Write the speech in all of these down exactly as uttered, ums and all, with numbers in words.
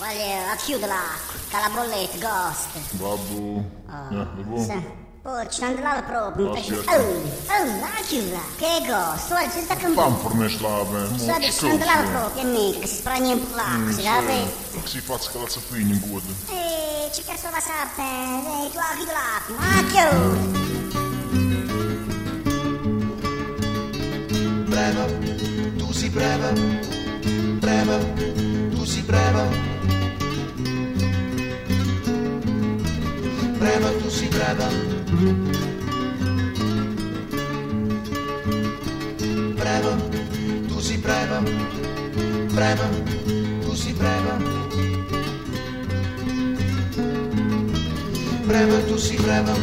Voglio chiudere che la bolletta ghost. Babbo. Oh, Eh, devo? sì. Poi ci andrà proprio. Ah, Oh, sì, oh, aspetta. la chiusa. Che ghost? Oggi si sta Fam cambiando. fornești la avea. Sabe, ci andrà proprio, è mica, che si spragna in placo, si capi? Che si fa che la sapini in goda. E ci che va sapere, tu hai chiuso. Ma chiusa. Brava, tu sei brava, brava, tu sei brava. Brava, tu sei brava. Brava, tu sei brava. Brava, tu sei brava. Brava, tu sei brava.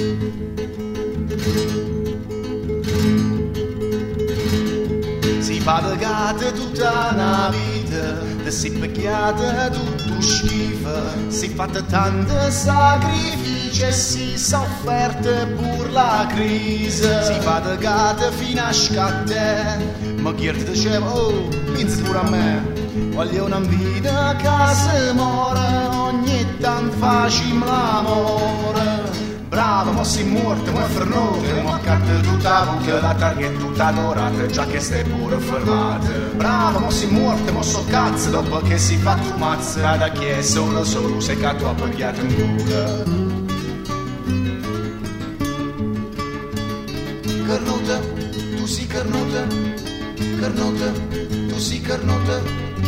Si fa pagata tutta una vita, te si picchiata tutto schifo, si fatta tanto sacrificio e si sofferte pur la crisi. Si fa pagata fino a scattare, ma chi ti diceva, oh, pensa pure a me, voglio una vita che si muore, ogni tanto facciamo l'amore. Bravo, mo si morto, mo è fernote, mo carte tutta buca, la targa è tutta dorata, già che stai pure fermata. Bravo, mo si morto, mo so cazzo, dopo che si fa tu mazza, da chi è solo solo, sei che tu ha paghiato in culo. Carnota, tu si carnota, carnota, tu si carnota.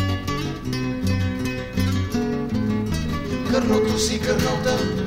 Carnota, tu si carnota.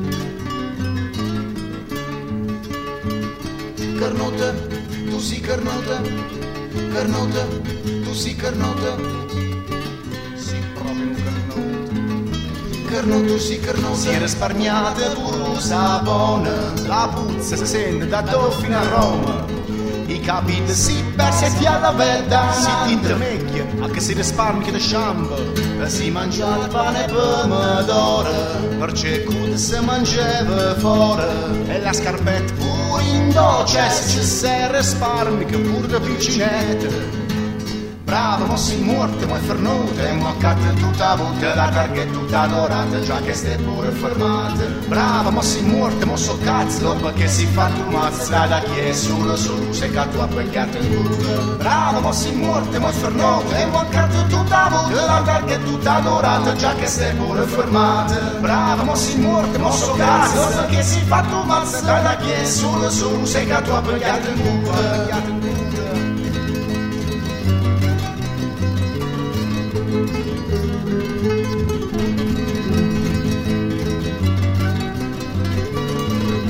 Carnota, tu si carnota, carnota, tu si carnota. Si proprio un carnota. Carnota, tu si carnota. Si è risparmiata pure sapone, la puzza si sente da Dolfino a Roma. I capiti si perse alla verda, si t'intermecchia, anche si risparmia di shampoo. Si mangia il pane e pomodoro, perché cude si mangiava fuori. E la scarpetta pure in doccia, ci si risparmia che pure da piccinette. Bravo, mo si morte, mo è fernuta, e mo catta tutta volta, la targa è tutta dorata, già che stai pure fermata. Bravo, mo si morte, mo so cazzo, dopo che si fa tu mazza, da chi è solo solo, sei che tu ha pagato il culo. Bravo, mo si morte, mo è fernuta, e mo catta tutta volta, la targa è tutta dorata, già che stai pure fermata. Bravo, mo si morte, mo so cazzo, dopo che si fa tu mazza, da chi è solo solo, sei che tu ha pagato il culo.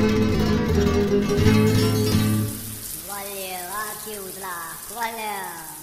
Voglio chiudere, voglio.